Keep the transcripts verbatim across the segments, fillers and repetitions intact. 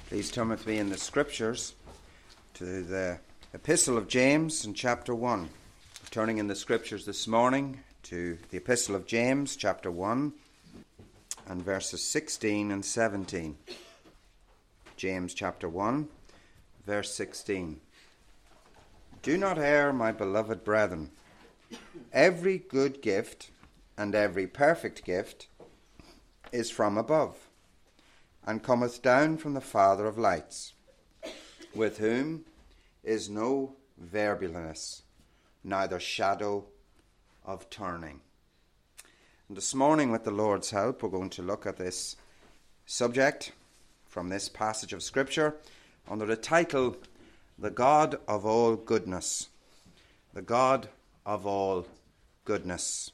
Please turn with me in the Scriptures to the Epistle of James in chapter one. Turning in the Scriptures this morning to the Epistle of James, chapter one, and verses sixteen and seventeen. James chapter one, verse sixteen. Do not err, my beloved brethren. Every good gift and every perfect gift is from above, and cometh down from the Father of lights, with whom is no variableness, neither shadow of turning. And this morning, with the Lord's help, we're going to look at this subject from this passage of Scripture under the title, The God of All Goodness. The God of All Goodness.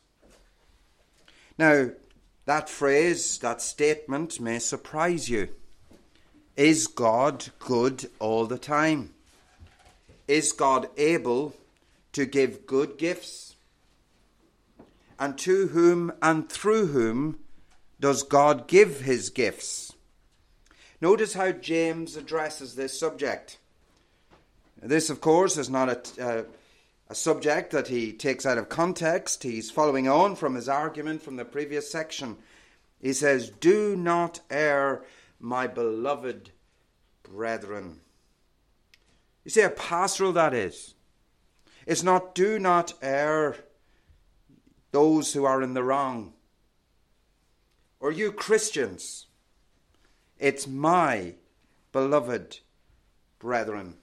Now, that phrase, that statement may surprise you. Is God good all the time? Is God able to give good gifts? And to whom and through whom does God give his gifts? Notice how James addresses this subject. This, of course, is not a, uh, a subject that he takes out of context. He's following on from his argument from the previous section. He says, do not err, my beloved brethren. You see how pastoral that is. It's not do not err, those who are in the wrong, or you Christians. It's my beloved brethren.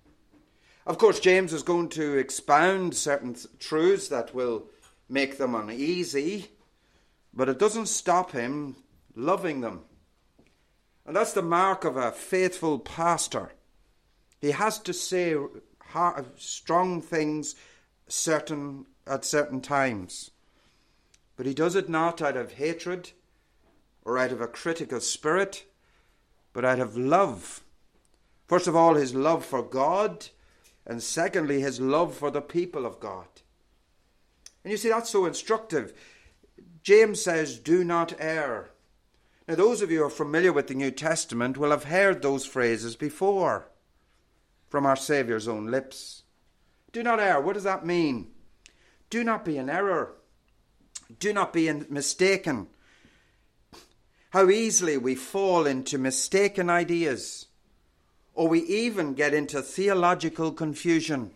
Of course, James is going to expound certain th- truths that will make them uneasy, but it doesn't stop him loving them. And that's the mark of a faithful pastor. He has to say hard, strong things certain at certain times. But he does it not out of hatred or out of a critical spirit, but out of love. First of all, his love for God, and secondly, his love for the people of God. And you see, that's so instructive. James says, do not err. Now, those of you who are familiar with the New Testament will have heard those phrases before from our Saviour's own lips. Do not err. What does that mean? Do not be in error. Do not be in mistaken. How easily we fall into mistaken ideas, or we even get into theological confusion.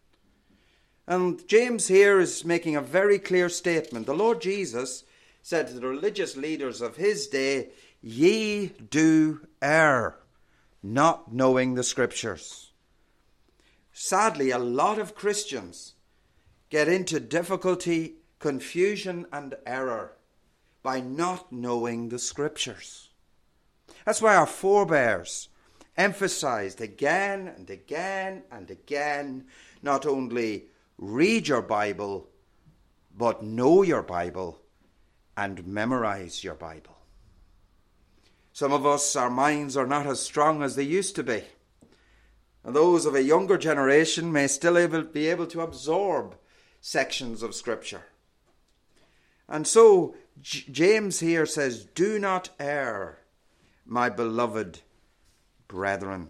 And James here is making a very clear statement. The Lord Jesus said to the religious leaders of his day, ye do err, not knowing the Scriptures. Sadly, a lot of Christians get into difficulty, confusion, and error by not knowing the Scriptures. That's why our forebears emphasized again and again and again, not only read your Bible, but know your Bible and memorize your Bible. Some of us, our minds are not as strong as they used to be. And those of a younger generation may still able, be able to absorb sections of Scripture. And so J- James here says, do not err, my beloved brethren.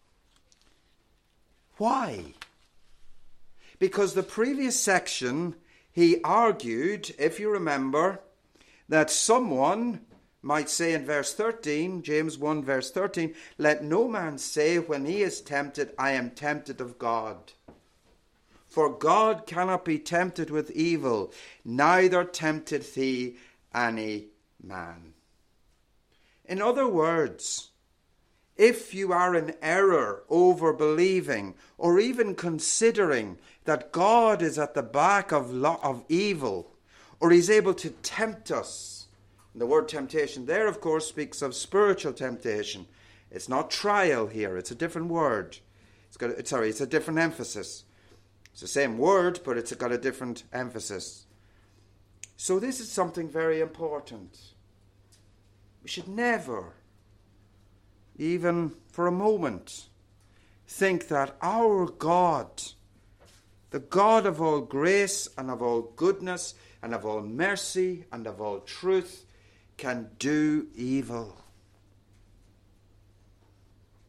Why? Because the previous section, he argued, if you remember, that someone might say in verse thirteen, James one verse thirteen, let no man say when he is tempted, I am tempted of God. For God cannot be tempted with evil, neither tempteth he any man. In other words, if you are in error over believing or even considering that God is at the back of, lo- of evil, or he's able to tempt us. And the word temptation there, of course, speaks of spiritual temptation. It's not trial here. It's a different word. It's got, sorry, it's a different emphasis. It's the same word, but it's got a different emphasis. So this is something very important. We should never, even for a moment, think that our God, the God of all grace and of all goodness and of all mercy and of all truth, can do evil.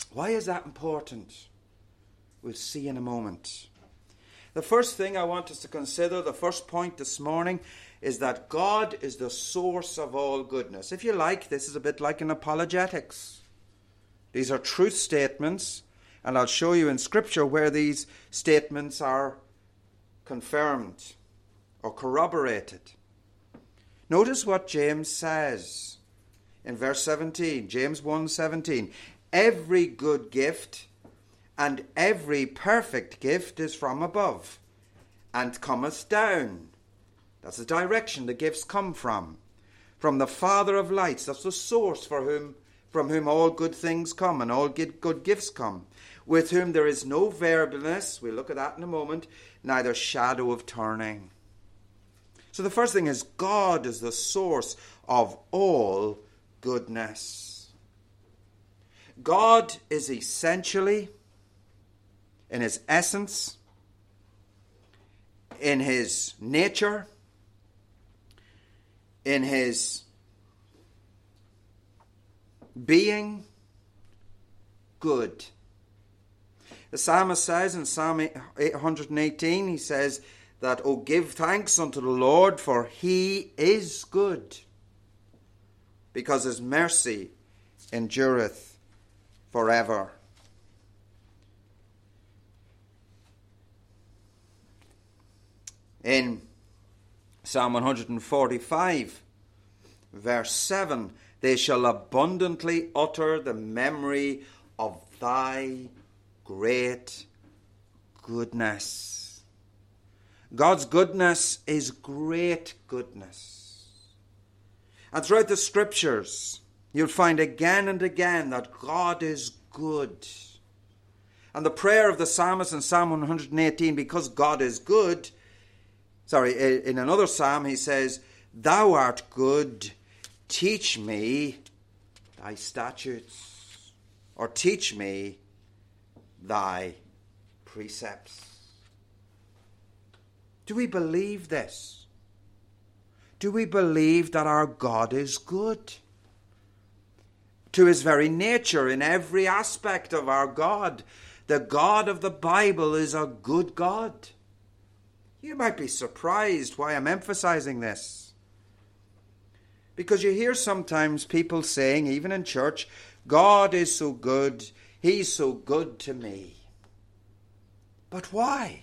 Why is that important? We'll see in a moment. The first thing I want us to consider, the first point this morning, is that God is the source of all goodness. If you like, this is a bit like an apologetics. These are truth statements, and I'll show you in Scripture where these statements are confirmed or corroborated. Notice what James says in verse seventeen, James one seventeen. Every good gift and every perfect gift is from above, and cometh down. That's the direction the gifts come from. From the Father of lights. That's the source for whom, from whom all good things come and all good gifts come. With whom there is no variableness, we'll look at that in a moment, neither shadow of turning. So the first thing is, God is the source of all goodness. God is essentially, in his essence, in his nature, in his being, good. The psalmist says in Psalm eight hundred eighteen, he says that, "O give thanks unto the Lord, for he is good, because his mercy endureth forever." In Psalm one forty-five, verse seven, "They shall abundantly utter the memory of thy great goodness." God's goodness is great goodness. And throughout the Scriptures, you'll find again and again that God is good. And the prayer of the psalmist in Psalm one eighteen, because God is good, sorry, in another psalm he says, "Thou art good, teach me thy statutes," or "teach me thy precepts." Do we believe this? Do we believe that our God is good? To his very nature, in every aspect of our God, the God of the Bible is a good God. You might be surprised why I'm emphasizing this. Because you hear sometimes people saying, even in church, "God is so good, he's so good to me." But why?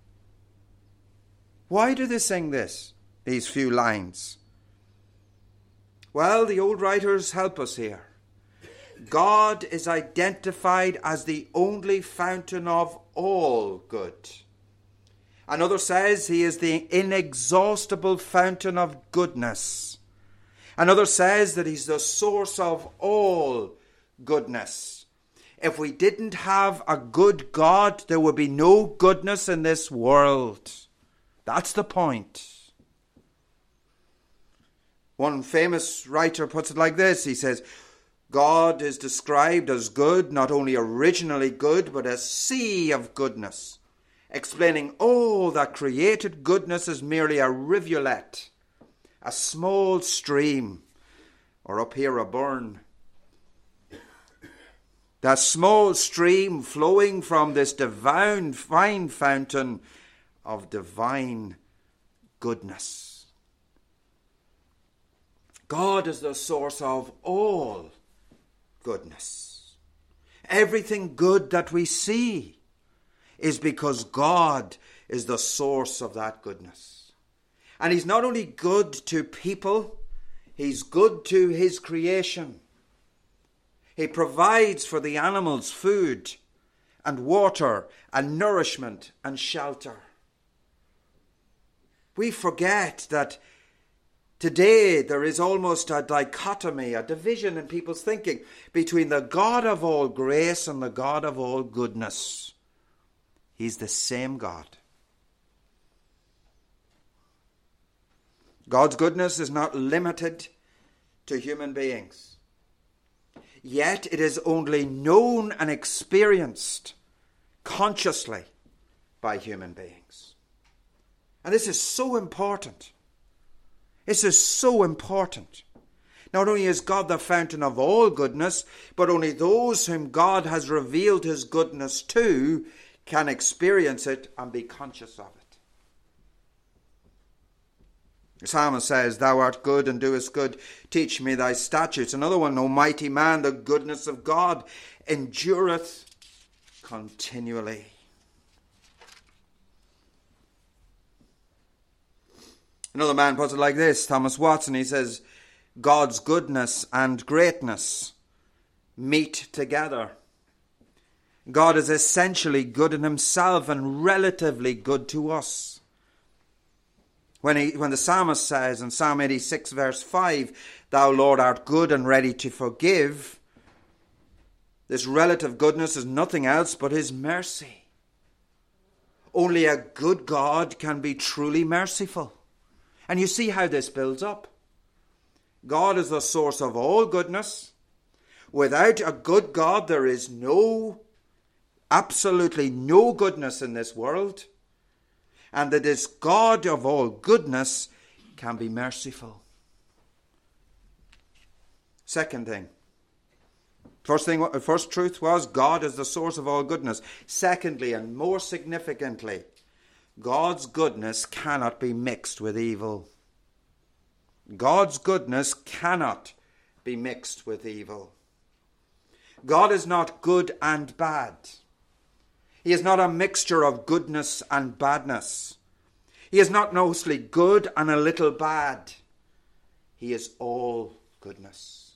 Why do they sing this, these few lines? Well, the old writers help us here. God is identified as the only fountain of all good. Another says he is the inexhaustible fountain of goodness. Another says that he's the source of all goodness. If we didn't have a good God, there would be no goodness in this world. That's the point. One famous writer puts it like this. He says, God is described as good, not only originally good, but a sea of goodness, explaining all that created goodness is merely a rivulet, a small stream, or up here a burn. That small stream flowing from this divine fine fountain of divine goodness. God is the source of all goodness. Everything good that we see is because God is the source of that goodness. And he's not only good to people, he's good to his creation. He provides for the animals food and water and nourishment and shelter. We forget that today there is almost a dichotomy, a division in people's thinking between the God of all grace and the God of all goodness. He's the same God. God's goodness is not limited to human beings. Yet it is only known and experienced consciously by human beings. And this is so important. This is so important. Not only is God the fountain of all goodness, but only those whom God has revealed his goodness to can experience it and be conscious of it. The psalmist says, "Thou art good and doest good. Teach me thy statutes." Another one, "O mighty man, the goodness of God endureth continually." Another man puts it like this, Thomas Watson. He says, God's goodness and greatness meet together. God is essentially good in himself and relatively good to us. When, he, when the psalmist says in Psalm eighty-six verse five, "Thou, Lord, art good and ready to forgive," this relative goodness is nothing else but his mercy. Only a good God can be truly merciful. And you see how this builds up. God is the source of all goodness. Without a good God, there is no, absolutely no goodness in this world. And that this God of all goodness can be merciful. Second thing. First thing, first truth was God is the source of all goodness. Secondly, and more significantly, God's goodness cannot be mixed with evil. God's goodness cannot be mixed with evil. God is not good and bad. He is not a mixture of goodness and badness. He is not mostly good and a little bad. He is all goodness.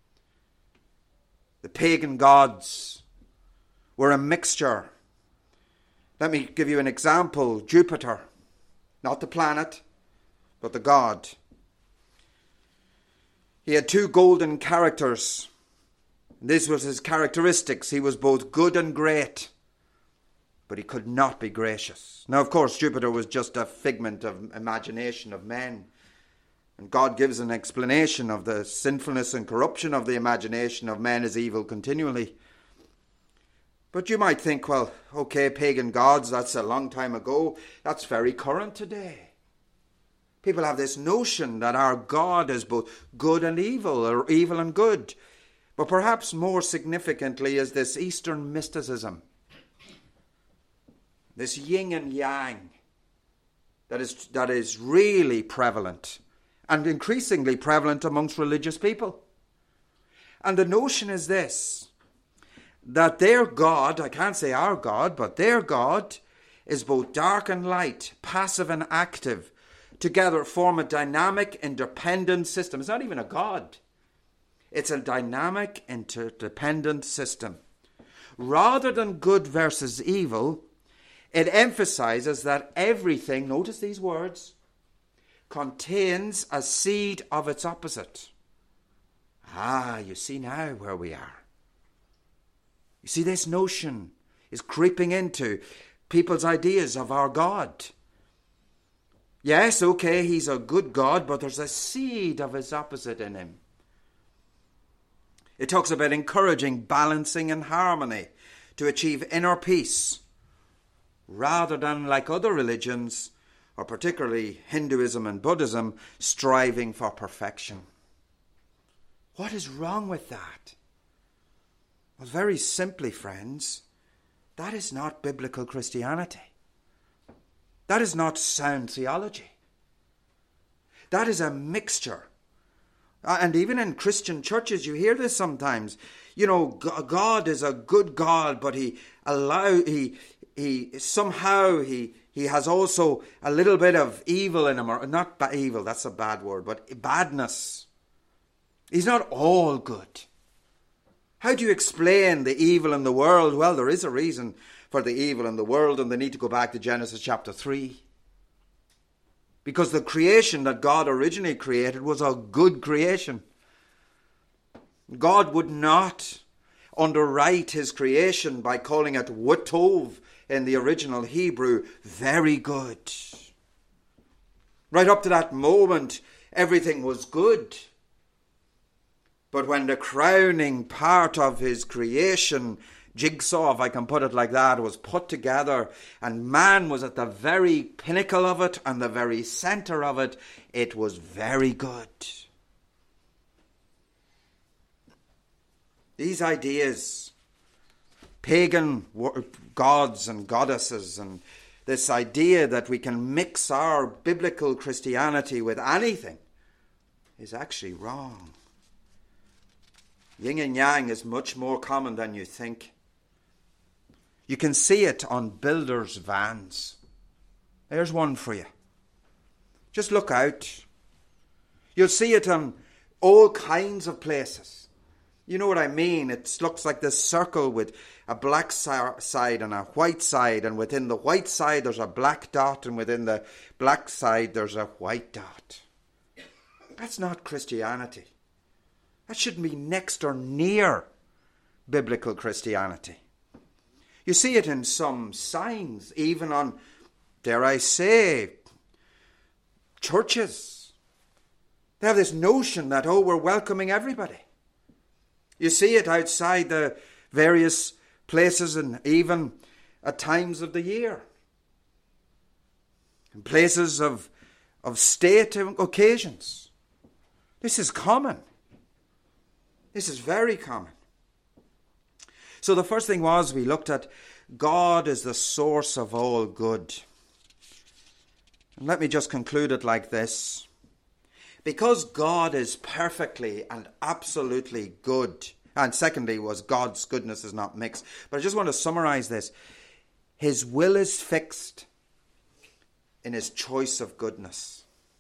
The pagan gods were a mixture. Let me give you an example. Jupiter, not the planet, but the god. He had two golden characters. This was his characteristics. He was both good and great, but he could not be gracious. Now, of course, Jupiter was just a figment of imagination of men. And God gives an explanation of the sinfulness and corruption of the imagination of men as evil continually. But you might think, well, okay, pagan gods, that's a long time ago. That's very current today. People have this notion that our God is both good and evil, or evil and good. But perhaps more significantly is this Eastern mysticism. This yin and yang that is, that is really prevalent and increasingly prevalent amongst religious people. And the notion is this, that their God, I can't say our God, but their God is both dark and light, passive and active, together form a dynamic, interdependent system. It's not even a God. It's a dynamic, interdependent system. Rather than good versus evil, it emphasizes that everything, notice these words, contains a seed of its opposite. Ah, you see now where we are. You see, this notion is creeping into people's ideas of our God. Yes, okay, he's a good God, but there's a seed of his opposite in him. It talks about encouraging balancing and harmony to achieve inner peace, rather than, like other religions, or particularly Hinduism and Buddhism, striving for perfection. What is wrong with that? Well, very simply, friends, that is not biblical Christianity. That is not sound theology. That is a mixture. And even in Christian churches, you hear this sometimes. You know, God is a good God, but he allow he he somehow he he has also a little bit of evil in him, or not evil. That's a bad word, but badness. He's not all good. How do you explain the evil in the world? Well, there is a reason for the evil in the world, and they need to go back to Genesis chapter three. Because the creation that God originally created was a good creation. God would not underwrite his creation by calling it Watov in the original Hebrew, very good. Right up to that moment, everything was good. But when the crowning part of his creation, jigsaw, if I can put it like that, was put together, and man was at the very pinnacle of it and the very center of it, it was very good. These ideas, pagan gods and goddesses, and this idea that we can mix our biblical Christianity with anything is actually wrong. Yin and yang is much more common than you think. You can see it on builders' vans. There's one for you. Just look out. You'll see it on all kinds of places. You know what I mean? It looks like this circle with a black side and a white side, and within the white side there's a black dot, and within the black side there's a white dot. That's not Christianity. That shouldn't be next or near biblical Christianity. You see it in some signs, even on, dare I say, churches. They have this notion that, oh, we're welcoming everybody. You see it outside the various places and even at times of the year. In places of, of state occasions. This is common. This is very common. So the first thing was we looked at God is the source of all good. And let me just conclude it like this. Because God is perfectly and absolutely good, and secondly was God's goodness is not mixed. But I just want to summarize this. His will is fixed in his choice of goodness.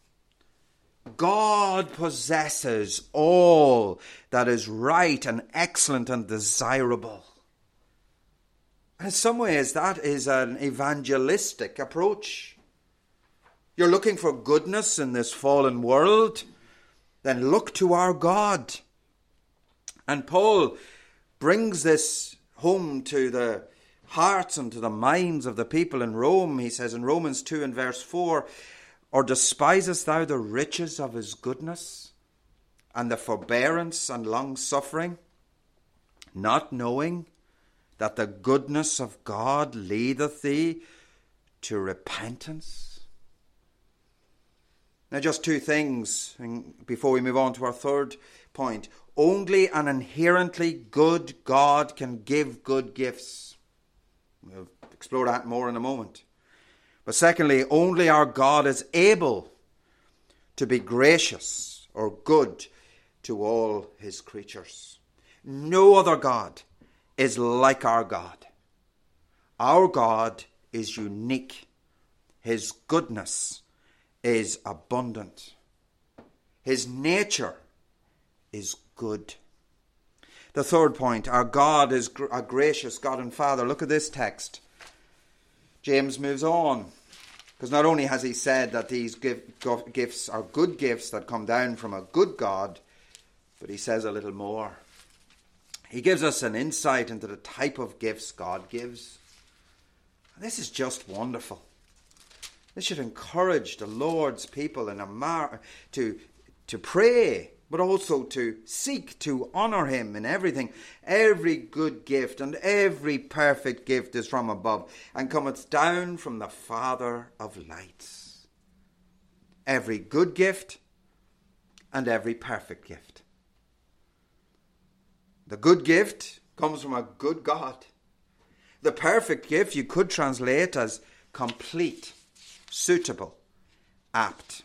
God possesses all that is right and excellent and desirable. And in some ways, that is an evangelistic approach. You're looking for goodness in this fallen world, then look to our God. And Paul brings this home to the hearts and to the minds of the people in Rome. He says in Romans two and verse four, or despisest thou the riches of his goodness and the forbearance and long-suffering, not knowing that the goodness of God leadeth thee to repentance? Now just two things before we move on to our third point. Only an inherently good God can give good gifts. We'll explore that more in a moment. But secondly, only our God is able to be gracious or good to all his creatures. No other God is like our God. Our God is unique. His goodness is abundant. His nature is good. The third point, our God is a gracious God and Father. Look at this text. James moves on, because not only has he said that these gifts are good gifts that come down from a good God, but he says a little more. He gives us an insight into the type of gifts God gives. This is just wonderful. This should encourage the Lord's people in a mar- to, to pray, but also to seek to honour him in everything. Every good gift and every perfect gift is from above, and cometh down from the Father of lights. Every good gift and every perfect gift. The good gift comes from a good God. The perfect gift you could translate as complete, suitable, apt.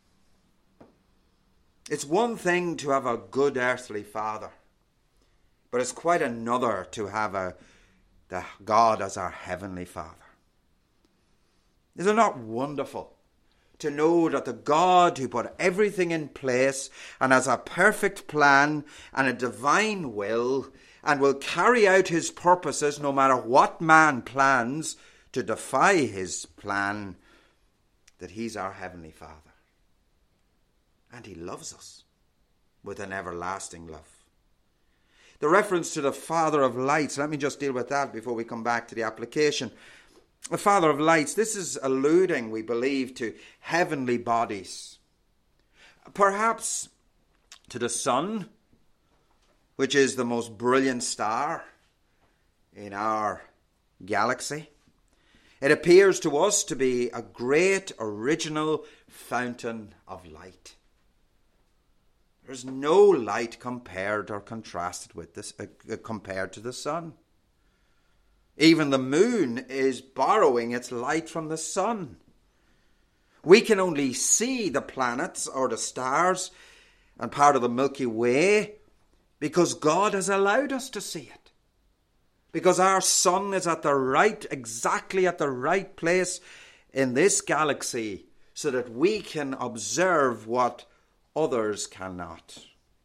It's one thing to have a good earthly father, but it's quite another to have a the God as our heavenly Father. Is it not wonderful to know that the God who put everything in place and has a perfect plan and a divine will and will carry out his purposes no matter what man plans to defy his plan, that he's our heavenly Father? And he loves us with an everlasting love. The reference to the Father of lights, let me just deal with that before we come back to the application. The Father of lights, this is alluding, we believe, to heavenly bodies. Perhaps to the sun, which is the most brilliant star in our galaxy. It appears to us to be a great original fountain of light. There's no light compared or contrasted with this, uh, compared to the sun. Even the moon is borrowing its light from the sun. We can only see the planets or the stars and part of the Milky Way because God has allowed us to see it. Because our sun is at the right, exactly at the right place in this galaxy so that we can observe what others cannot.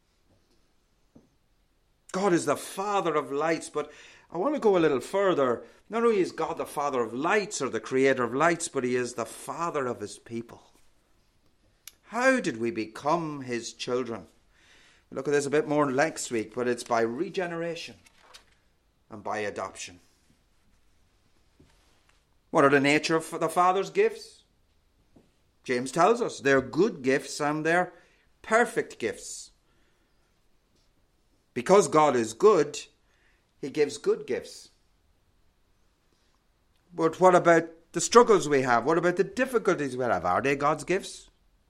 God is the Father of lights, but I want to go a little further. Not only is God the Father of lights or the Creator of lights, but He is the Father of His people. How did we become His children? We'll look at this a bit more next week, but it's by regeneration and by adoption. What are the nature of the Father's gifts? James tells us they're good gifts and they're perfect gifts. Because God is good, He gives good gifts. But what about the struggles we have? What about the difficulties we have? Are they God's gifts?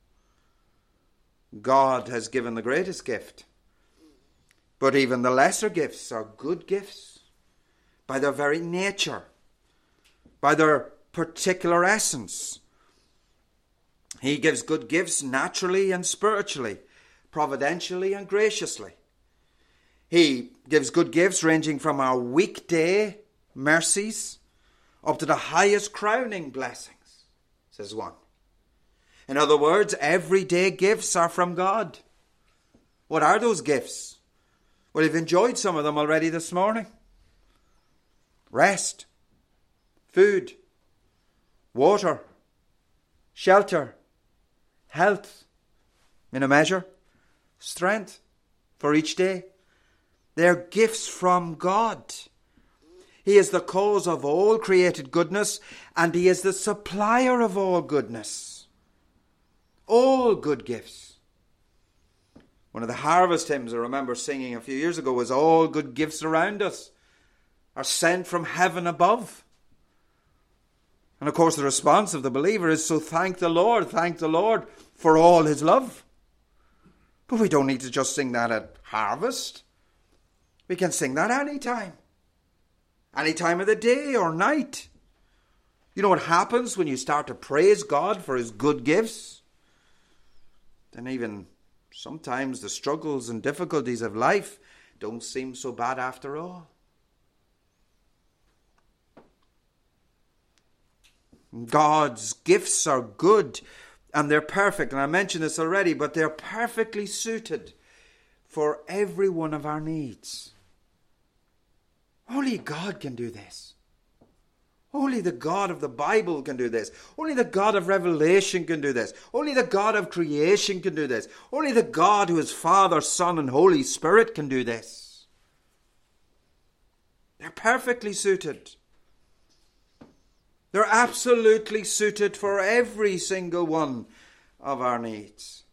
God has given the greatest gift. But even the lesser gifts are good gifts by their very nature, by their particular essence. He gives good gifts naturally and spiritually, providentially and graciously. He gives good gifts ranging from our weekday mercies up to the highest crowning blessings, says one. In other words, everyday gifts are from God. What are those gifts? Well, you've enjoyed some of them already this morning. Rest, food, water, shelter, health, in a measure, strength for each day. They're gifts from God. He is the cause of all created goodness, and He is the supplier of all goodness. All good gifts. One of the harvest hymns I remember singing a few years ago was "All good gifts around us are sent from heaven above." And of course the response of the believer is, so thank the Lord, thank the Lord for all His love. But we don't need to just sing that at harvest. We can sing that any time. Any time of the day or night. You know what happens when you start to praise God for His good gifts? Then even sometimes the struggles and difficulties of life don't seem so bad after all. God's gifts are good and they're perfect. And I mentioned this already, but they're perfectly suited for every one of our needs. Only God can do this. Only the God of the Bible can do this. Only the God of Revelation can do this. Only the God of creation can do this. Only the God who is Father, Son, and Holy Spirit can do this. They're perfectly suited. They're absolutely suited for every single one of our needs.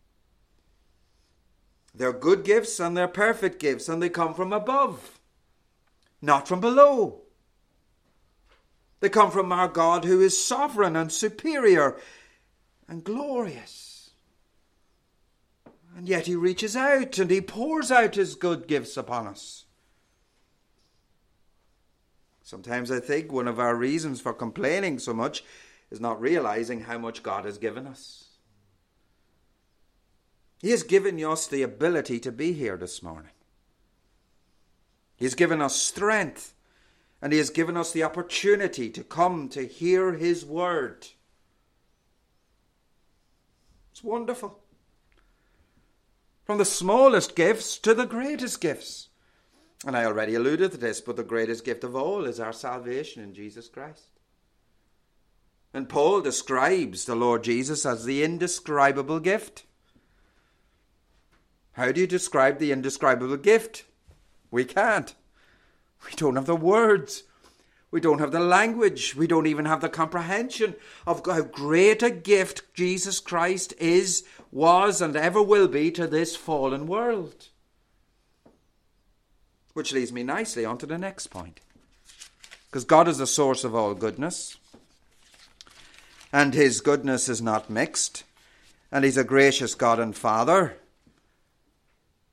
They're good gifts and they're perfect gifts, and they come from above, not from below. They come from our God who is sovereign and superior and glorious. And yet He reaches out and He pours out His good gifts upon us. Sometimes I think one of our reasons for complaining so much is not realizing how much God has given us. He has given us the ability to be here this morning. He has given us strength, and He has given us the opportunity to come to hear His word. It's wonderful. From the smallest gifts to the greatest gifts. And I already alluded to this, but the greatest gift of all is our salvation in Jesus Christ. And Paul describes the Lord Jesus as the indescribable gift. How do you describe the indescribable gift? We can't. We don't have the words. We don't have the language. We don't even have the comprehension of how great a gift Jesus Christ is, was, and ever will be to this fallen world. Which leads me nicely on to the next point. Because God is the source of all goodness. And His goodness is not mixed. And He's a gracious God and Father.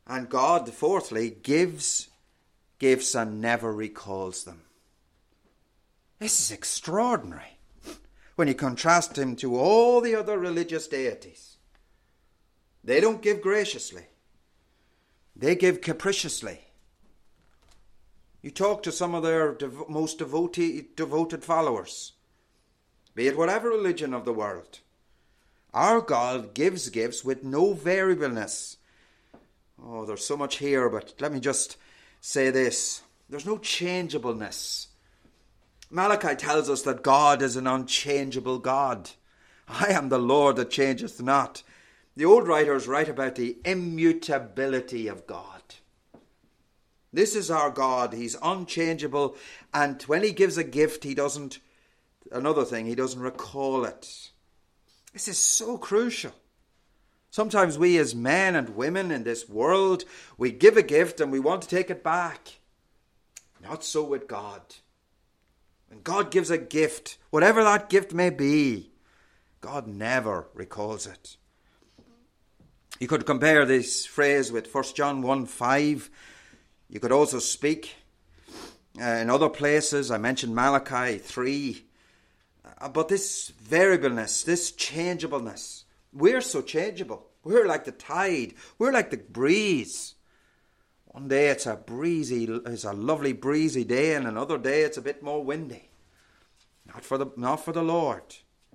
And God, fourthly, gives gifts and never recalls them. This is extraordinary when you contrast him to all the other religious deities. They don't give graciously. They give capriciously. You talk to some of their dev- most devotee, devoted followers, be it whatever religion of the world. Our God gives gifts with no variableness. Oh, there's so much here, but let me just say this. There's no changeableness. Malachi tells us that God is an unchangeable God. I am the Lord that changeth not. The old writers write about the immutability of God. This is our God. He's unchangeable. And when he gives a gift, he doesn't, another thing, he doesn't recall it. This is so crucial. Sometimes we as men and women in this world, we give a gift and we want to take it back. Not so with God. When God gives a gift, whatever that gift may be, God never recalls it. You could compare this phrase with First John one five. You could also speak uh, in other places. I mentioned Malachi three. Uh, but this variableness, this changeableness, we're so changeable. We're like the tide. We're like the breeze. One day it's a breezy, it's a lovely breezy day, and another day it's a bit more windy. Not for the, not for the Lord.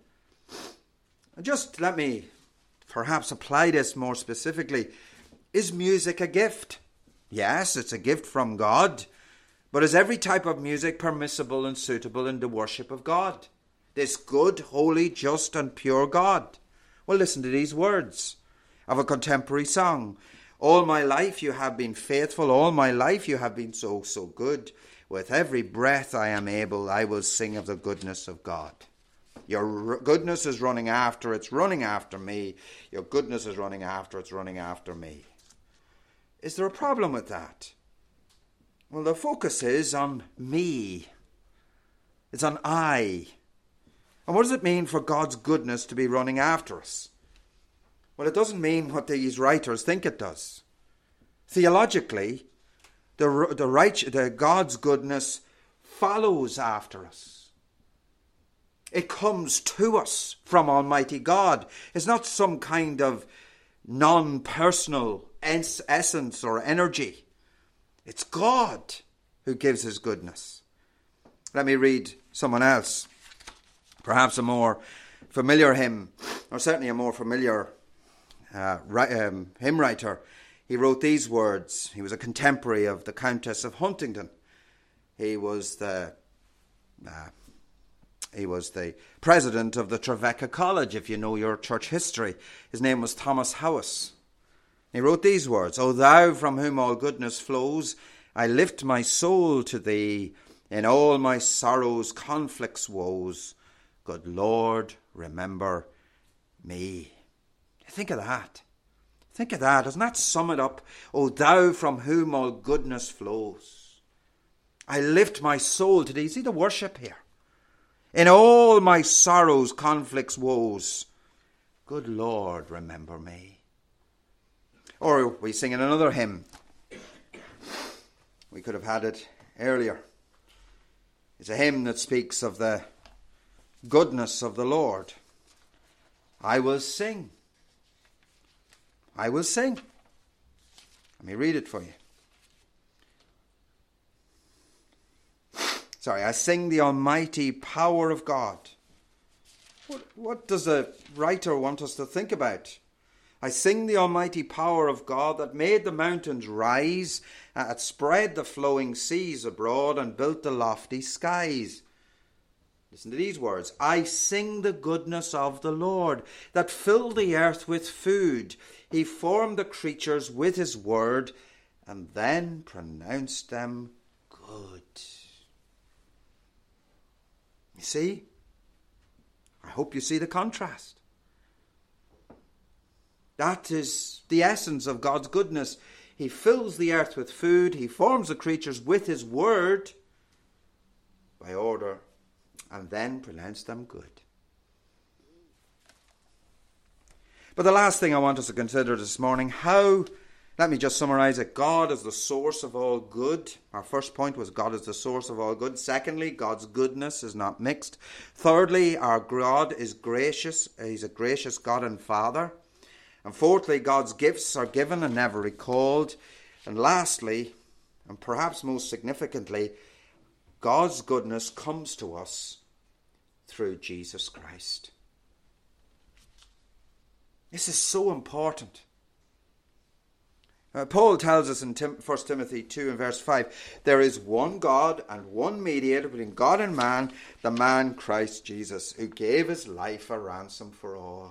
Just let me perhaps apply this more specifically. Is music a gift? Yes, it's a gift from God. But is every type of music permissible and suitable in the worship of God? This good, holy, just and pure God. Well, listen to these words of a contemporary song. All my life you have been faithful. All my life you have been so, so good. With every breath I am able, I will sing of the goodness of God. Your goodness is running after, it's running after me. Your goodness is running after, it's running after me. Is there a problem with that? Well, the focus is on me. It's on I. And what does it mean for God's goodness to be running after us? Well, it doesn't mean what these writers think it does. Theologically, the, the, right, the God's goodness follows after us. It comes to us from Almighty God. It's not some kind of non-personal essence or energy. It's God who gives his goodness. Let me read someone else. Perhaps a more familiar hymn, or certainly a more familiar uh, um, hymn writer. He wrote these words. He was a contemporary of the Countess of Huntingdon. He was the uh, he was the president of the Trevecca College, if you know your church history. His name was Thomas Howes. He wrote these words, O thou from whom all goodness flows, I lift my soul to thee, in all my sorrows, conflicts, woes. Good Lord, remember me. Think of that. Think of that. Doesn't that sum it up? O thou from whom all goodness flows. I lift my soul to thee. See the worship here. In all my sorrows, conflicts, woes. Good Lord, remember me. Or we sing in another hymn. We could have had it earlier. It's a hymn that speaks of the goodness of the Lord. I will sing. I will sing. Let me read it for you. Sorry, I sing the almighty power of God. What, what does the writer want us to think about? I sing the almighty power of God that made the mountains rise, that spread the flowing seas abroad and built the lofty skies. Listen to these words. I sing the goodness of the Lord that filled the earth with food. He formed the creatures with his word and then pronounced them good. You see? I hope you see the contrast. That is the essence of God's goodness. He fills the earth with food. He forms the creatures with his word by order and then pronounce them good. But the last thing I want us to consider this morning, how Let me just summarize it. God is the source of all good. Our first point was God is the source of all good. Secondly, God's goodness is not mixed. Thirdly, our God is gracious. He's a gracious God and Father. And fourthly, God's gifts are given and never recalled. And lastly, and perhaps most significantly, God's goodness comes to us through Jesus Christ. This is so important. Uh, Paul tells us in Tim, First Timothy two and verse five, there is one God and one mediator between God and man, the man Christ Jesus, who gave his life a ransom for all.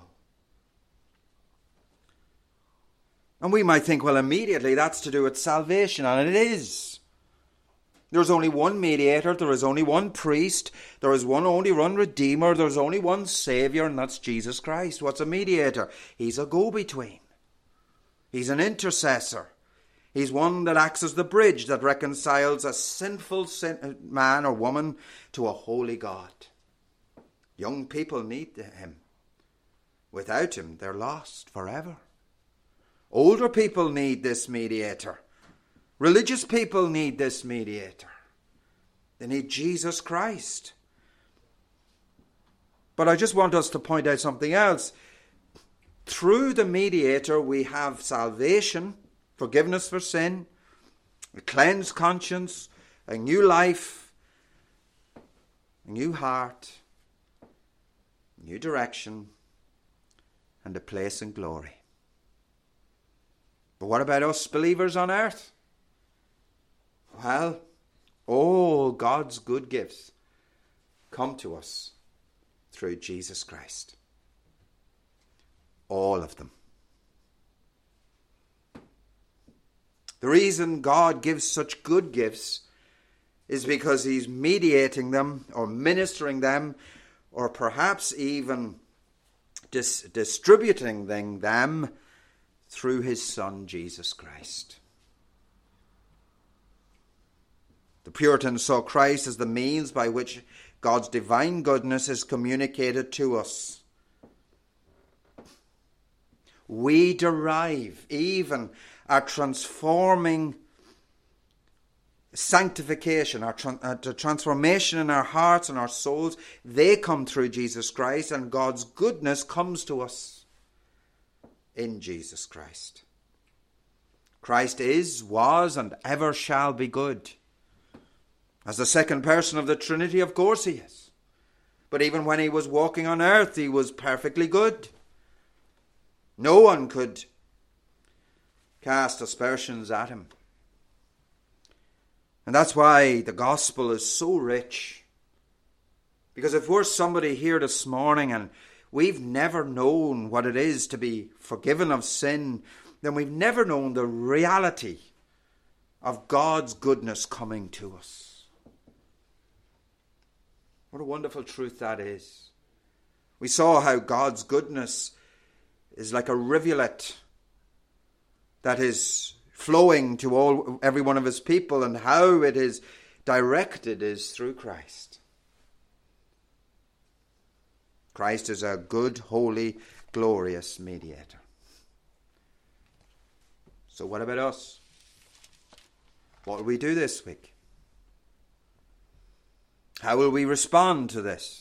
And we might think, well, immediately that's to do with salvation, and it is. There is only one mediator, there is only one priest, there is one only one redeemer, there is only one saviour, and that's Jesus Christ. What's a mediator? He's a go-between. He's an intercessor. He's one that acts as the bridge that reconciles a sinful sin- man or woman to a holy God. Young people need him. Without him, they're lost forever. Older people need this mediator. Religious people need this mediator. They need Jesus Christ. But I just want us to point out something else. Through the mediator we have salvation, forgiveness for sin, a cleansed conscience, a new life, a new heart, a new direction, and a place in glory. But what about us believers on earth? Well, all God's good gifts come to us through Jesus Christ. All of them. The reason God gives such good gifts is because he's mediating them or ministering them or perhaps even dis- distributing them through his Son, Jesus Christ. The Puritans saw Christ as the means by which God's divine goodness is communicated to us. We derive even our transforming sanctification, our tra- uh, the transformation in our hearts and our souls, they come through Jesus Christ, and God's goodness comes to us in Jesus Christ. Christ is, was, and ever shall be good. As the second person of the Trinity, of course he is. But even when he was walking on earth, he was perfectly good. No one could cast aspersions at him. And that's why the gospel is so rich. Because if we're somebody here this morning and we've never known what it is to be forgiven of sin, then we've never known the reality of God's goodness coming to us. What a wonderful truth that is. We saw how God's goodness is like a rivulet that is flowing to all every one of his people, and how it is directed is through Christ. Christ is a good, holy, glorious mediator. So what about us? What will we do this week? How will we respond to this?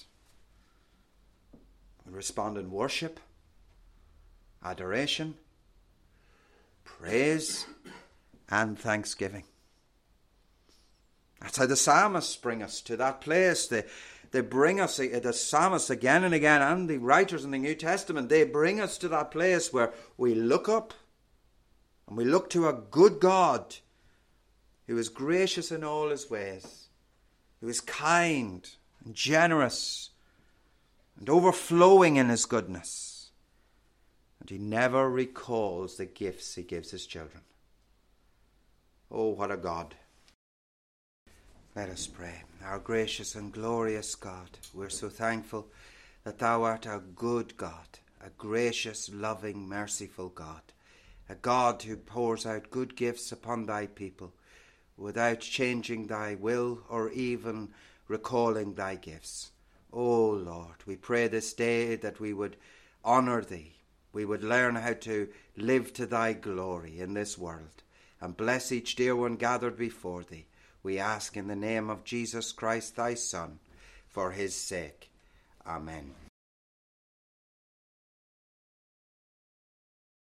We'll respond in worship, adoration, praise, and thanksgiving. That's how the psalmists bring us to that place. They, they bring us, the psalmists again and again, and the writers in the New Testament, they bring us to that place where we look up and we look to a good God who is gracious in all his ways, who is kind and generous and overflowing in his goodness. And he never recalls the gifts he gives his children. Oh, what a God. Let us pray. Our gracious and glorious God, we're so thankful that thou art a good God, a gracious, loving, merciful God, a God who pours out good gifts upon thy people without changing thy will or even recalling thy gifts. Oh Lord, we pray this day that we would honour thee we would learn how to live to thy glory in this world. And bless each dear one gathered before thee. We ask in the name of Jesus Christ, thy Son, for his sake. Amen.